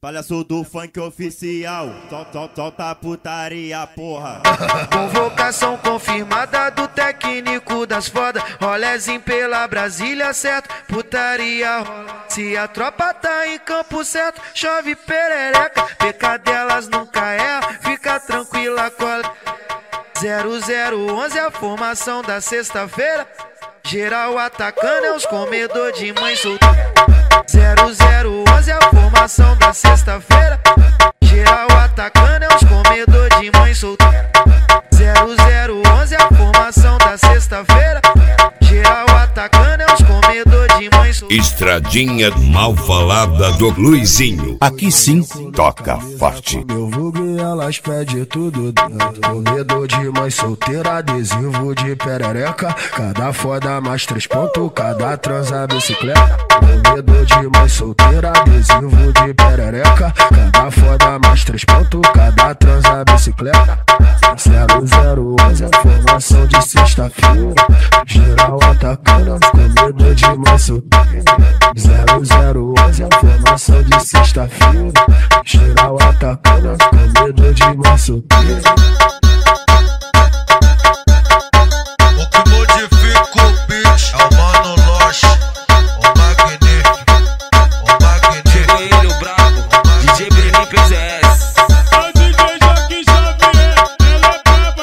Palhaço do funk oficial, solta a putaria, porra. Convocação confirmada do técnico das foda. Rolezinho pela Brasília, certo? Putaria rola. Se a tropa tá em campo certo, chove perereca. Pecadelas nunca erra, fica tranquila, cola. 0011 a formação da sexta-feira. Geral atacando é os comedor de mãe solteira. 0011 a formação da sexta-feira. Geral atacando é os comedor de mãe solteira. 0011 a formação da sexta-feira. Geral atacando é os comedor de mãe solteira. Estradinha mal falada do Luizinho. Aqui sim toca forte. Meu vulgo e elas pedem tudo dentro. Comedor de mãe solteira, adesivo de perereca. Cada foda mais 3 pontos, cada transa bicicleta. Comedor de mãe solteira, adesivo de perereca. Cada foda mais 3 pontos, cada transa bicicleta. 0011 a formação de sexta-feira. Geral atacando, comedor de mãe solteira. 0011 a formação de sexta-feira. Geral atacando, comedor de mãe solteira. O que modifica o beat é o Mano Loche, o magnífico, o magnífico. Ele, o brabo, DJ Brenin PZS. O DJ Joaquim Xavier, ele é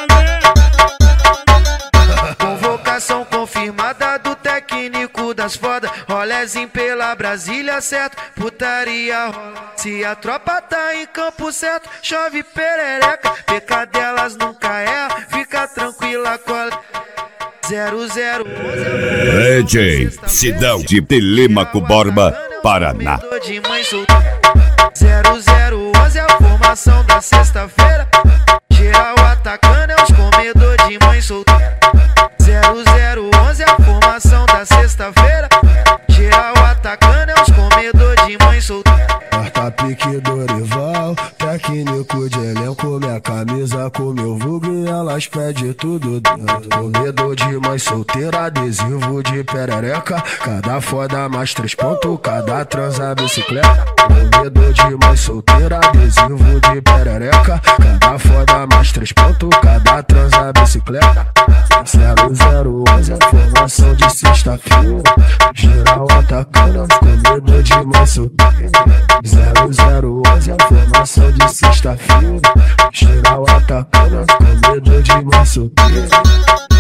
pra valer. Convocação confirmada do técnico das foda. Rolezinho pela Brasília, certo? Putaria rola. Se a tropa tá em campo certo, chove perereca. Pecadelas nunca erra, fica tranquila, cola. 0011 DJ Sidão de Telêmaco Borba, Paraná. de mãe solteira. 0011 a formação da sexta-feira. Geral atacando é os comedor de mãe solteira. 0011 a formação da sexta-feira. Geral atacando é os comedor de mãe solteira. Quarta pique Dorival, técnico de elenco. Minha camisa com meu vulgo e elas pedem tudo dentro. Comedor de mãe solteira, adesivo de perereca. Cada foda mais 3 pontos, cada transa bicicleta. Comedor de mãe solteira, adesivo de perereca. Cada foda mais 3 pontos, cada transa bicicleta. 0011 a formação de sexta-feira. Geral atacando, comedor de mãe solteira. 0011 a formação de sexta-feira. Geral atacando, comedor de mãe solteira.